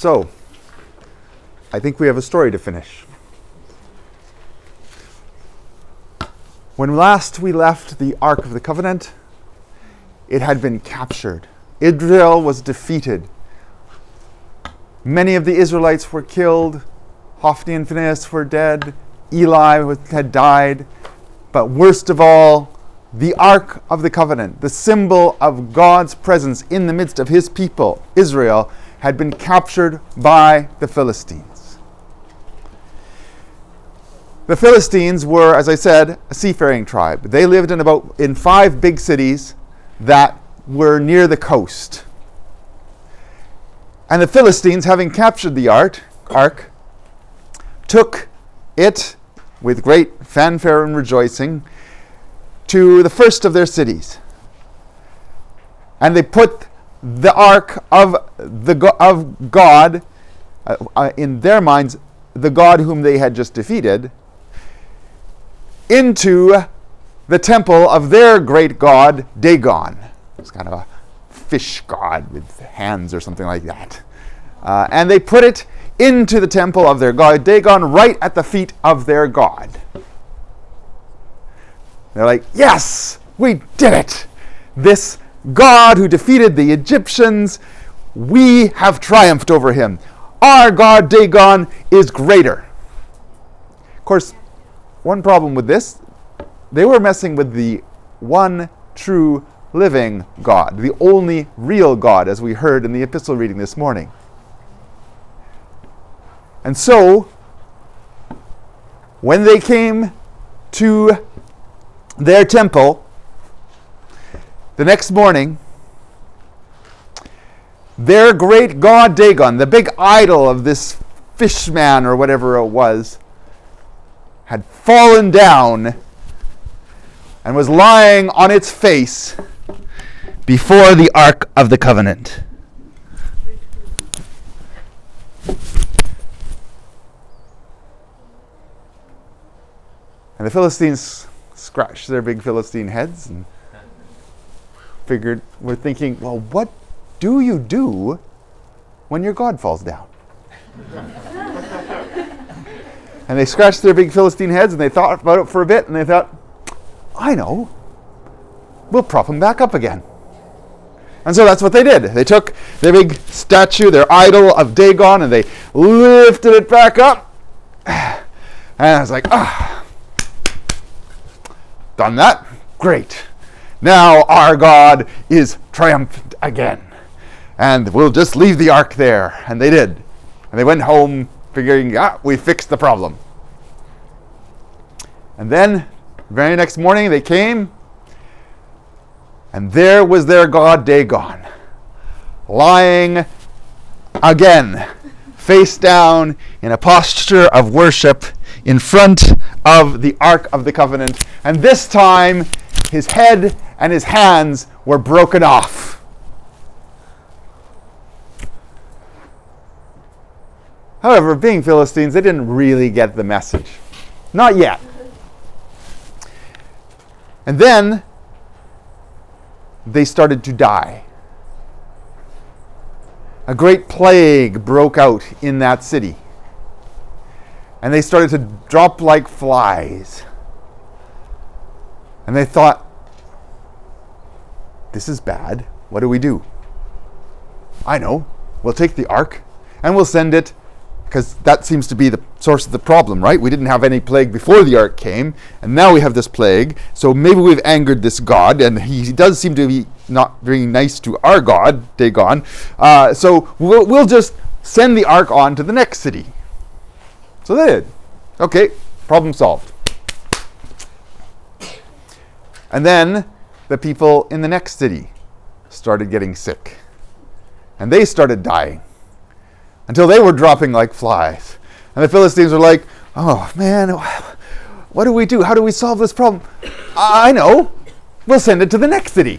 So, I think we have a story to finish. When last we left the Ark of the Covenant, it had been captured. Israel was defeated. Many of the Israelites were killed. Hophni and Phinehas were dead. Eli had died. But worst of all, the Ark of the Covenant, the symbol of God's presence in the midst of his people, Israel, had been captured by the Philistines. The Philistines were, as I said, a seafaring tribe. They lived in 5 big cities that were near the coast. And the Philistines, having captured the ark, took it with great fanfare and rejoicing to the first of their cities. And they put the ark of God, in their minds, the God whom they had just defeated, into the temple of their great god, Dagon. It's kind of a fish god with hands or something like that. And they put it into the temple of their god, Dagon, right at the feet of their god. They're like, yes, we did it. This God who defeated the Egyptians, we have triumphed over him. Our god, Dagon, is greater. Of course, one problem with this, they were messing with the one true living God, the only real God, as we heard in the epistle reading this morning. And so, when they came to their temple, the next morning, their great god Dagon, the big idol of this fish man or whatever it was, had fallen down and was lying on its face before the Ark of the Covenant. And the Philistines scratched their big Philistine heads and were thinking, well, what do you do when your God falls down? And they scratched their big Philistine heads and they thought about it for a bit and they thought, I know, we'll prop him back up again. And so that's what they did. They took their big statue, their idol of Dagon, and they lifted it back up. And I was like, done that? Great. Now our God is triumphant again. And we'll just leave the ark there. And they did. And they went home figuring, we fixed the problem. And then, the very next morning, they came, and there was their god Dagon, lying again, face down in a posture of worship in front of the Ark of the Covenant. And this time, his head and his hands were broken off. However, being Philistines, they didn't really get the message. Not yet. And then they started to die. A great plague broke out in that city. And they started to drop like flies. And they thought, this is bad. What do we do? I know. We'll take the ark and we'll send it, because that seems to be the source of the problem, right? We didn't have any plague before the ark came, and now we have this plague. So maybe we've angered this God, and he does seem to be not very nice to our God, Dagon. So we'll just send the ark on to the next city. So they did. Okay, problem solved. And then the people in the next city started getting sick, and they started dying, until they were dropping like flies. And the Philistines were like, oh man, what do we do? How do we solve this problem? I know. We'll send it to the next city.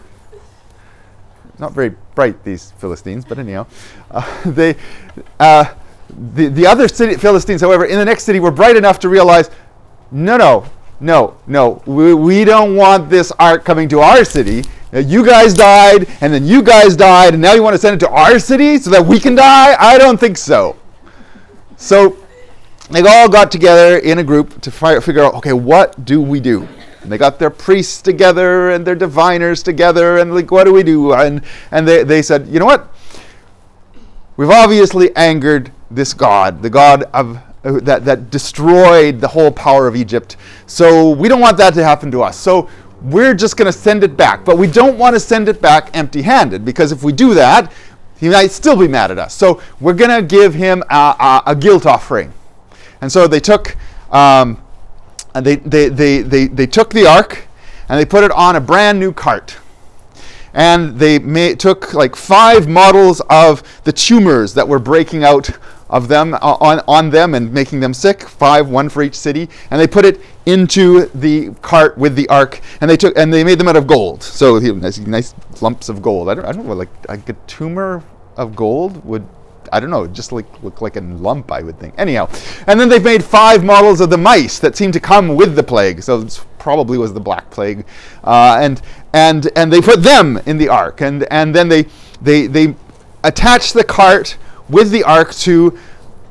Not very bright, these Philistines, but anyhow. The other Philistines, however, in the next city were bright enough to realize, no. We don't want this ark coming to our city. You guys died, and then you guys died, and now you want to send it to our city so that we can die? I don't think so. So they all got together in a group to figure out, okay, what do we do? And they got their priests together and their diviners together, and like, what do we do? And they said, you know what? We've obviously angered this God, the God of that destroyed the whole power of Egypt. So we don't want that to happen to us. So we're just going to send it back. But we don't want to send it back empty-handed, because if we do that, he might still be mad at us. So we're going to give him a guilt offering. And so they took they took the ark and they put it on a brand new cart. And they took like 5 models of the tumors that were breaking out of them on them and making them sick, 5, one for each city, and they put it into the cart with the ark, and they made them out of gold. So nice lumps of gold. I don't know, like a tumor of gold would, I don't know, just look like a lump, I would think. Anyhow, and then they've made 5 models of the mice that seem to come with the plague. So it probably was the Black Plague, and they put them in the ark, and then they attached the cart with the ark to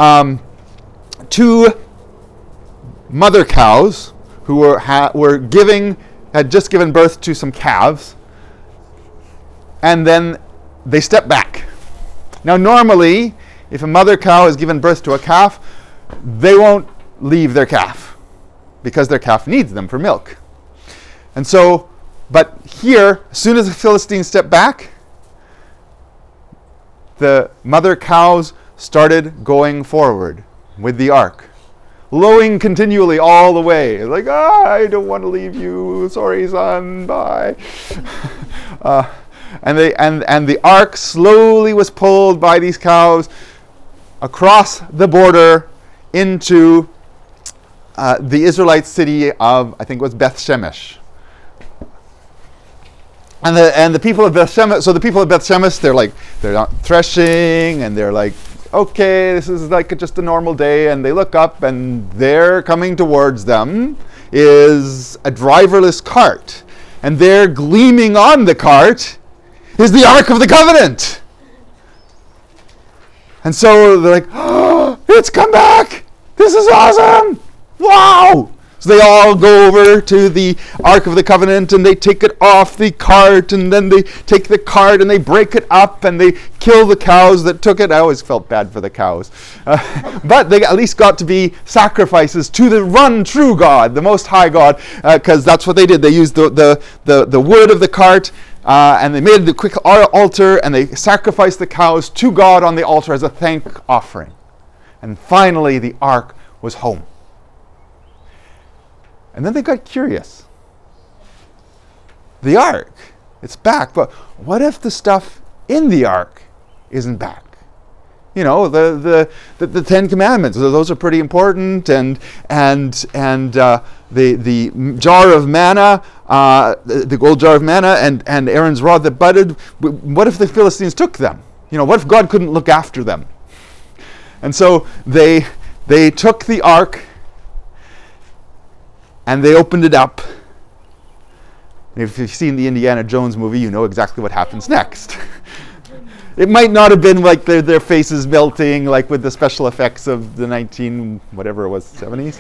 2 mother cows who had just given birth to some calves, and then they stepped back. Now, normally, if a mother cow has given birth to a calf, they won't leave their calf because their calf needs them for milk. And so, but here, as soon as the Philistines stepped back, the mother cows started going forward with the ark, lowing continually all the way, like, I don't want to leave you, sorry son, bye. And the ark slowly was pulled by these cows across the border into the Israelite city of, I think it was Beth Shemesh. And the people of Beth Shemesh, so the people of Beth Shemesh, they're not threshing, and they're like, okay, this is like just a normal day, and they look up, and there coming towards them is a driverless cart, and there gleaming on the cart is the Ark of the Covenant. And so they're like, oh, it's come back! This is awesome! Wow! So they all go over to the Ark of the Covenant, and they take it off the cart, and then they take the cart and they break it up, and they kill the cows that took it. I always felt bad for the cows. But they at least got to be sacrifices to the one true God, the Most High God, because that's what they did. They used the wood of the cart, and they made the quick altar, and they sacrificed the cows to God on the altar as a thank offering. And finally, the ark was home. And then they got curious. The ark, it's back, but what if the stuff in the ark isn't back? You know, the 10 Commandments, those are pretty important, and the jar of manna, the gold jar of manna, and Aaron's rod that budded. What if the Philistines took them? You know, what if God couldn't look after them? And so they took the ark, and they opened it up. And if you've seen the Indiana Jones movie, you know exactly what happens next. It might not have been like their faces melting, like with the special effects of the 70s.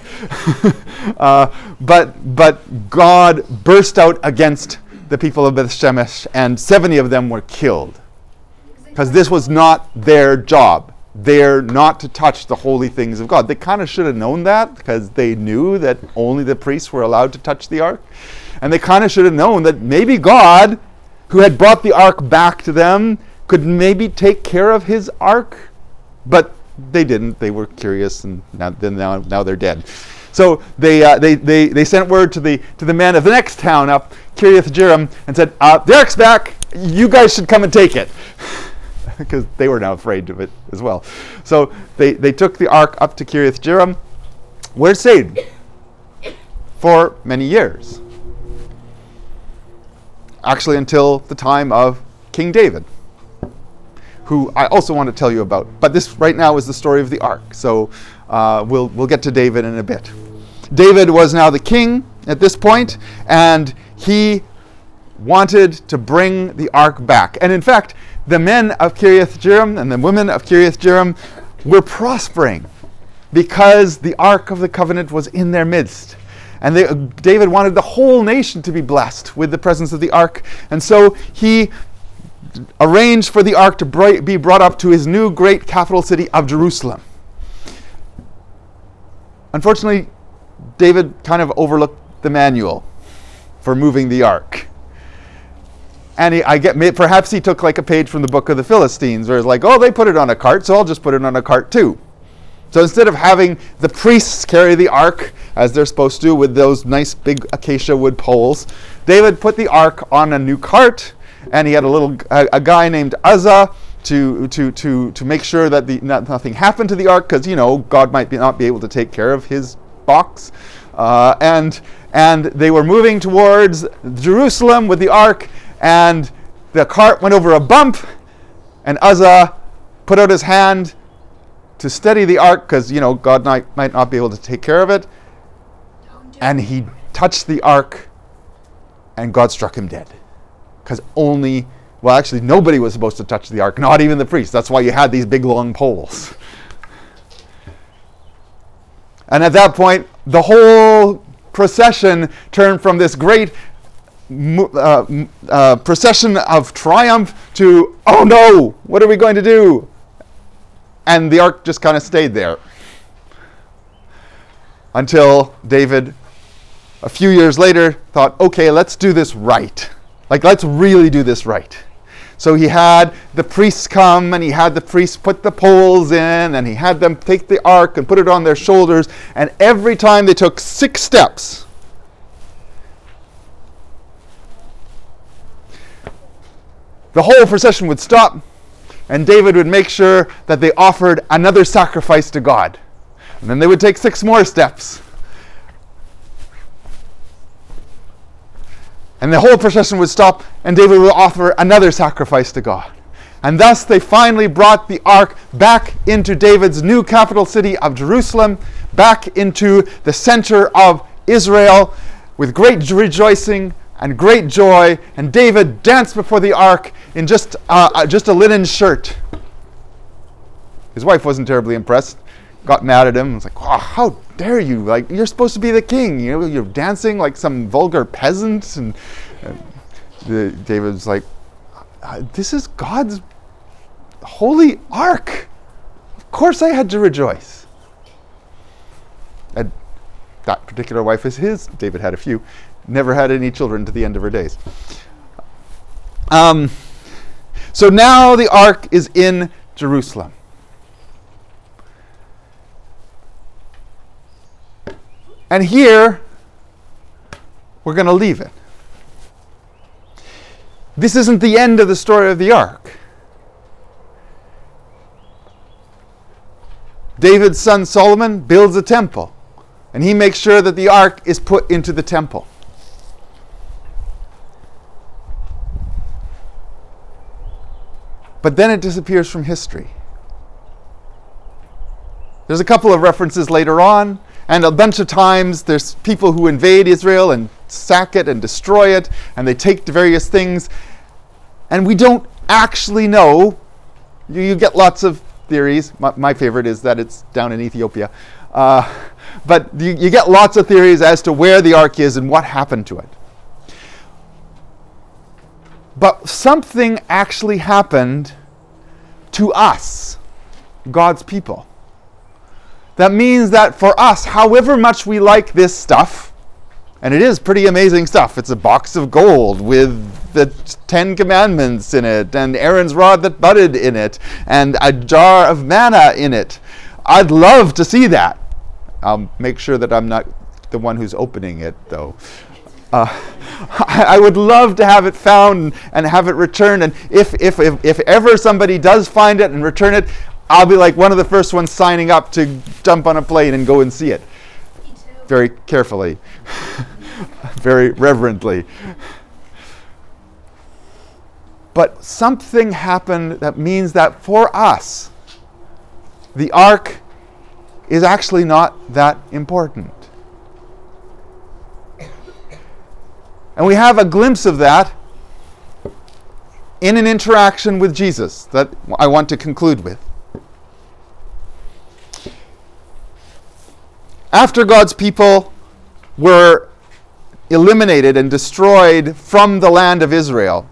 But God burst out against the people of Beth Shemesh, and 70 of them were killed. Because this was not their job. They're not to touch the holy things of God. They kind of should have known that, because they knew that only the priests were allowed to touch the ark. And they kind of should have known that maybe God, who had brought the ark back to them, could maybe take care of his ark. But they didn't. They were curious, and now they're dead. So they sent word to the man of the next town up, Kiriath Jearim, and said, the ark's back. You guys should come and take it. Because they were now afraid of it as well. So they took the ark up to Kiriath Jearim, where it stayed for many years. Actually, until the time of King David, who I also want to tell you about. But this right now is the story of the ark. So we'll get to David in a bit. David was now the king at this point, and he wanted to bring the ark back. And in fact, the men of Kiriath Jearim and the women of Kiriath Jearim were prospering because the ark of the covenant was in their midst. And David wanted the whole nation to be blessed with the presence of the ark. And so he arranged for the ark to be brought up to his new great capital city of Jerusalem. Unfortunately, David kind of overlooked the manual for moving the ark. And perhaps he took like a page from the book of the Philistines, where it's like, oh, they put it on a cart, so I'll just put it on a cart too. So instead of having the priests carry the ark, as they're supposed to with those nice big acacia wood poles, David put the ark on a new cart, and he had a guy named Uzzah to make sure that nothing happened to the ark, because God might not be able to take care of his box, and they were moving towards Jerusalem with the ark, and the cart went over a bump, and Uzzah put out his hand to steady the ark, because God might not be able to take care of it, and he touched the ark, and God struck him dead, because nobody was supposed to touch the ark, not even the priest. That's why you had these big long poles. And at that point, the whole procession turned from this great procession of triumph to, oh no, what are we going to do? And the ark just kind of stayed there until David, a few years later, thought, okay, let's do this right. Let's really do this right. So he had the priests come, and he had the priests put the poles in, and he had them take the ark and put it on their shoulders, and every time they took 6 steps, the whole procession would stop, and David would make sure that they offered another sacrifice to God. And then they would take 6 more steps. And the whole procession would stop, and David would offer another sacrifice to God. And thus they finally brought the ark back into David's new capital city of Jerusalem, back into the center of Israel, with great rejoicing and great joy. And David danced before the ark in just a linen shirt. His wife wasn't terribly impressed, got mad at him. Was like, oh, how dare you? You're supposed to be the king. You're dancing like some vulgar peasant. And David's like, this is God's holy ark. Of course I had to rejoice. And that particular wife is his. David had a few. Never had any children to the end of her days. So now the ark is in Jerusalem. And here, we're going to leave it. This isn't the end of the story of the ark. David's son Solomon builds a temple, and he makes sure that the ark is put into the temple. But then it disappears from history. There's a couple of references later on, and a bunch of times there's people who invade Israel and sack it and destroy it, and they take the various things, and we don't actually know. You get lots of theories. My favorite is that it's down in Ethiopia. But you get lots of theories as to where the ark is and what happened to it. But something actually happened to us, God's people. That means that for us, however much we like this stuff, and it is pretty amazing stuff. It's a box of gold with the 10 Commandments in it, and Aaron's rod that budded in it, and a jar of manna in it. I'd love to see that. I'll make sure that I'm not the one who's opening it, though. I would love to have it found and have it returned, and if ever somebody does find it and return it, I'll be like one of the first ones signing up to jump on a plane and go and see it. Me too. Very carefully. Very reverently. But something happened that means that for us, the ark is actually not that important. And we have a glimpse of that in an interaction with Jesus that I want to conclude with. After God's people were eliminated and destroyed from the land of Israel,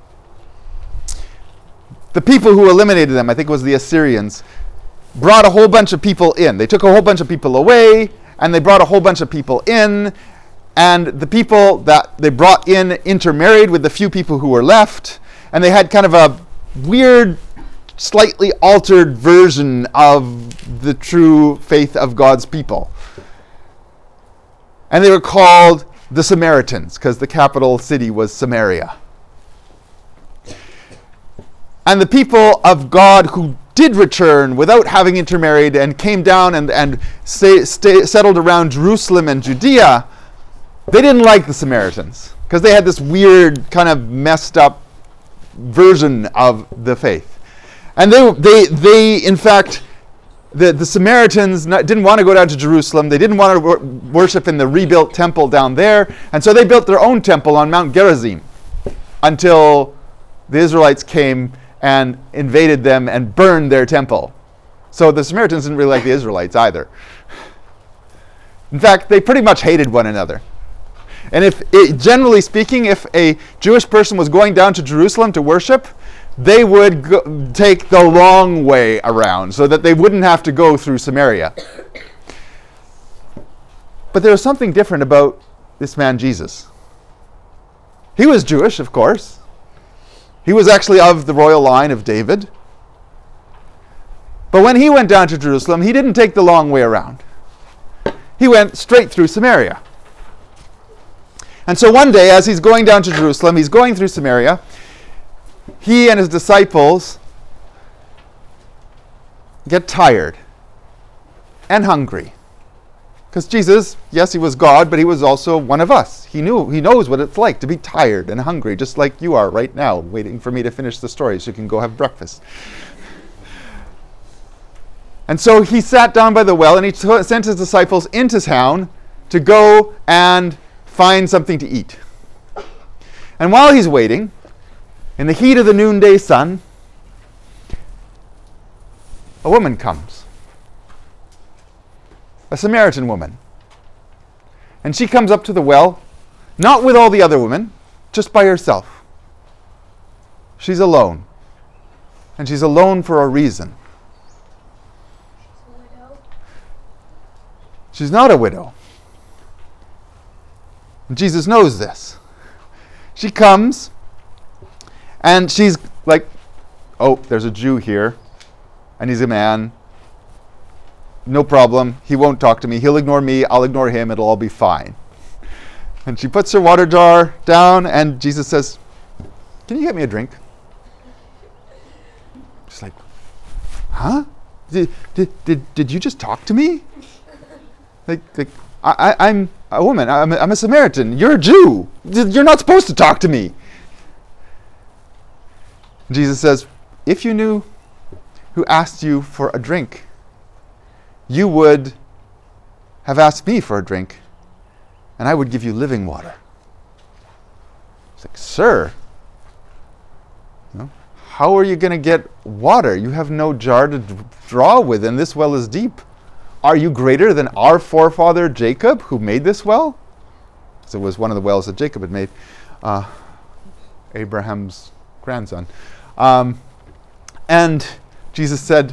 the people who eliminated them, I think it was the Assyrians, brought a whole bunch of people in. They took a whole bunch of people away, and they brought a whole bunch of people in, and the people that they brought in intermarried with the few people who were left, and they had kind of a weird, slightly altered version of the true faith of God's people. And they were called the Samaritans, because the capital city was Samaria. And the people of God who did return without having intermarried and came down and settled around Jerusalem and Judea, they didn't like the Samaritans, because they had this weird, kind of messed up version of the faith. And they in fact, the Samaritans didn't want to go down to Jerusalem. They didn't want to worship in the rebuilt temple down there. And so they built their own temple on Mount Gerizim until the Israelites came and invaded them and burned their temple. So the Samaritans didn't really like the Israelites either. In fact, they pretty much hated one another. And generally speaking, if a Jewish person was going down to Jerusalem to worship, they would take the long way around so that they wouldn't have to go through Samaria. But there was something different about this man Jesus. He was Jewish, of course. He was actually of the royal line of David. But when he went down to Jerusalem, he didn't take the long way around. He went straight through Samaria. And so one day, as he's going down to Jerusalem, he's going through Samaria, he and his disciples get tired and hungry. Because Jesus, yes, he was God, but he was also one of us. He knows what it's like to be tired and hungry, just like you are right now, waiting for me to finish the story so you can go have breakfast. And so he sat down by the well, and he sent his disciples into town to go and find something to eat. And while he's waiting, in the heat of the noonday sun, a woman comes. A Samaritan woman. And she comes up to the well, not with all the other women, just by herself. She's alone. And she's alone for a reason. She's not a widow. And Jesus knows this. She comes, and she's like, oh, there's a Jew here, and he's a man. No problem. He won't talk to me. He'll ignore me. I'll ignore him. It'll all be fine. And she puts her water jar down, and Jesus says, can you get me a drink? She's like, huh? Did you just talk to me? Like I'm a woman. I'm a Samaritan. You're a Jew. You're not supposed to talk to me. Jesus says, if you knew who asked you for a drink, you would have asked me for a drink, and I would give you living water. It's like, sir, how are you going to get water? You have no jar to draw with, and this well is deep. Are you greater than our forefather Jacob, who made this well? So it was one of the wells that Jacob had made, Abraham's grandson. And Jesus said,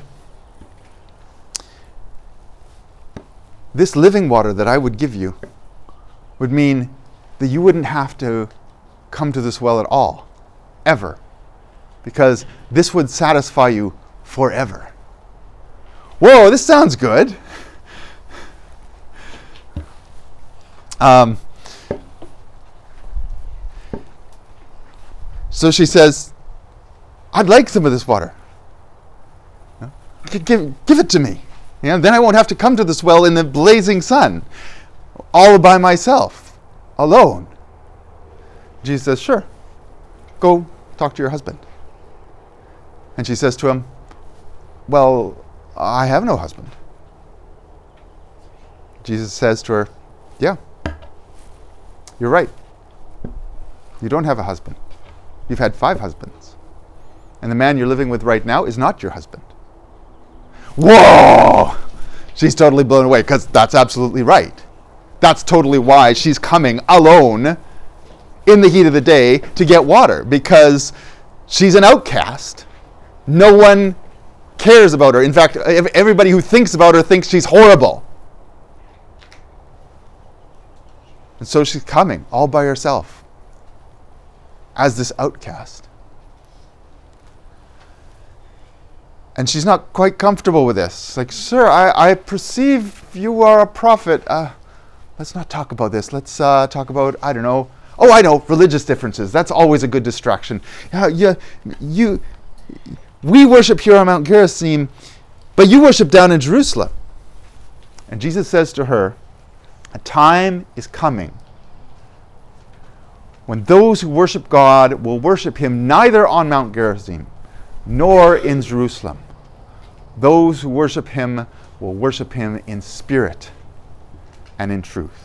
this living water that I would give you would mean that you wouldn't have to come to this well at all, ever, because this would satisfy you forever. Whoa, this sounds good. So she says, I'd like some of this water. Give it to me. Then I won't have to come to this well in the blazing sun, all by myself, alone. Jesus says, sure, go talk to your husband. And she says to him, well, I have no husband. Jesus says to her, yeah, you're right. You don't have a husband. You've had 5 husbands. And the man you're living with right now is not your husband. Whoa! She's totally blown away, because that's absolutely right. That's totally why she's coming alone in the heat of the day to get water, because she's an outcast. No one cares about her. In fact, everybody who thinks about her thinks she's horrible. And so she's coming all by herself as this outcast. And she's not quite comfortable with this. Like, sir, I perceive you are a prophet. Let's not talk about this. Let's talk about, I don't know. Oh, I know, religious differences. That's always a good distraction. We worship here on Mount Gerizim, but you worship down in Jerusalem. And Jesus says to her, a time is coming when those who worship God will worship him neither on Mount Gerizim nor in Jerusalem. Those who worship him will worship him in spirit and in truth.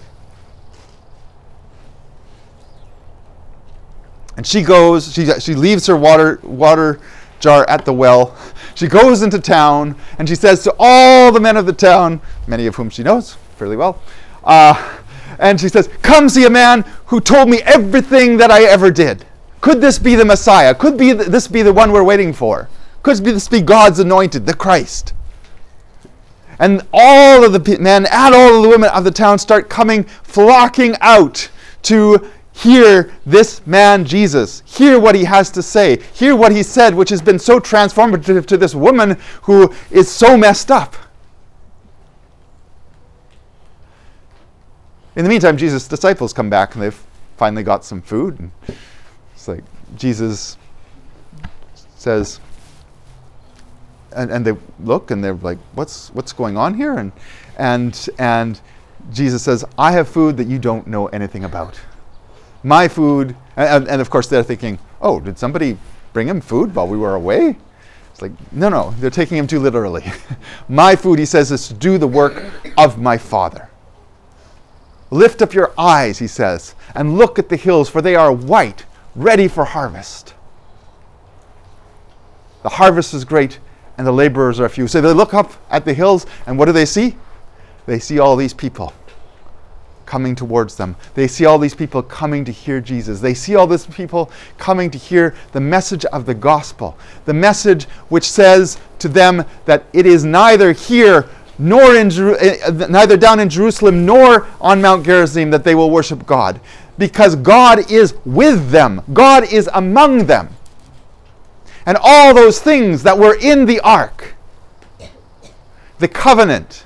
And she goes, she leaves her water jar at the well. She goes into town and she says to all the men of the town, many of whom she knows fairly well, and she says, come see a man who told me everything that I ever did. Could this be the Messiah? Could this be the one we're waiting for? Could this be God's anointed, the Christ? And all of the men and all of the women of the town start coming, flocking out to hear this man Jesus, hear what he has to say, hear what he said, which has been so transformative to this woman who is so messed up. In the meantime, Jesus' disciples come back and they've finally got some food. And it's like Jesus says, and they look and they're like, what's going on here? And Jesus says, I have food that you don't know anything about. My food, and of course they're thinking, oh, did somebody bring him food while we were away? It's like, no, they're taking him too literally. My food, he says, is to do the work of my Father. Lift up your eyes, he says, and look at the hills, for they are white, ready for harvest. The harvest is great, and the laborers are few. So they look up at the hills, and what do they see? They see all these people coming towards them. They see all these people coming to hear Jesus. They see all these people coming to hear the message of the gospel. The message which says to them that it is neither here nor neither down in Jerusalem nor on Mount Gerizim that they will worship God, because God is with them. God is among them. And all those things that were in the ark, the covenant,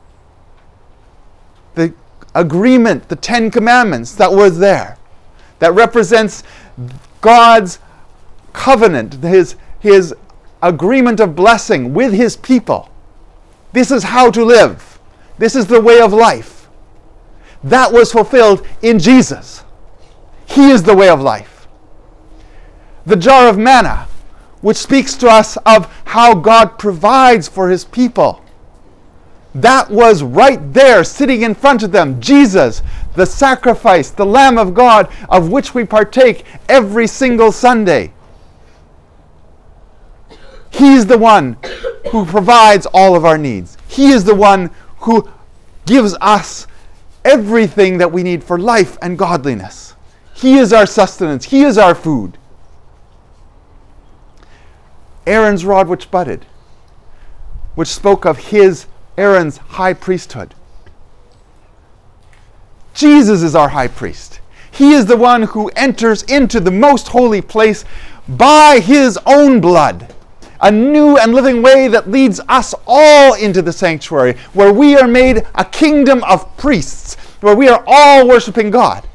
the agreement, the 10 Commandments that were there, that represents God's covenant, his agreement of blessing with his people. This is how to live. This is the way of life. That was fulfilled in Jesus. He is the way of life. The jar of manna, which speaks to us of how God provides for his people. That was right there, sitting in front of them. Jesus, the sacrifice, the Lamb of God, of which we partake every single Sunday. He is the one who provides all of our needs. He is the one who gives us everything that we need for life and godliness. He is our sustenance. He is our food. Aaron's rod which budded, which spoke of Aaron's high priesthood. Jesus is our high priest. He is the one who enters into the most holy place by his own blood. A new and living way that leads us all into the sanctuary, where we are made a kingdom of priests, where we are all worshiping God.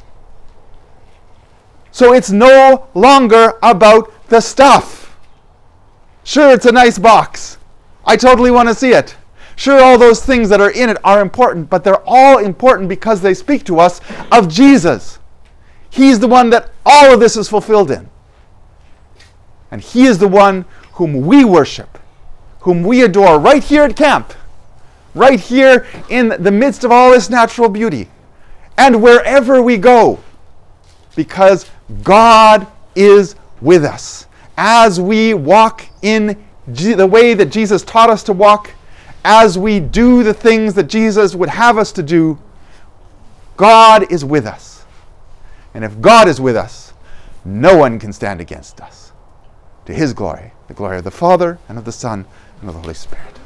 So it's no longer about the stuff. Sure, it's a nice box. I totally want to see it. Sure, all those things that are in it are important, but they're all important because they speak to us of Jesus. He's the one that all of this is fulfilled in. And he is the one whom we worship, whom we adore right here at camp, right here in the midst of all this natural beauty, and wherever we go, because God is with us, as we walk in the way that Jesus taught us to walk, as we do the things that Jesus would have us to do, God is with us. And if God is with us, no one can stand against us. To his glory, the glory of the Father, and of the Son, and of the Holy Spirit.